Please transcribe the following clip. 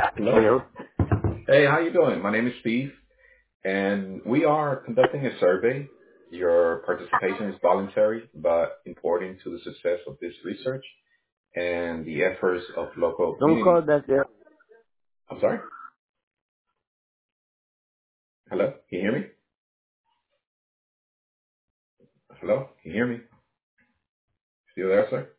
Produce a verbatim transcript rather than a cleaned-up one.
Hello. Hello. Hey, how you doing? My name is Steve, and we are conducting a survey. Your participation is voluntary, but important to the success of this research and the efforts of local Don't call communities. that there. I'm sorry? Hello? Can you hear me? Hello? Can you hear me? Still there, sir?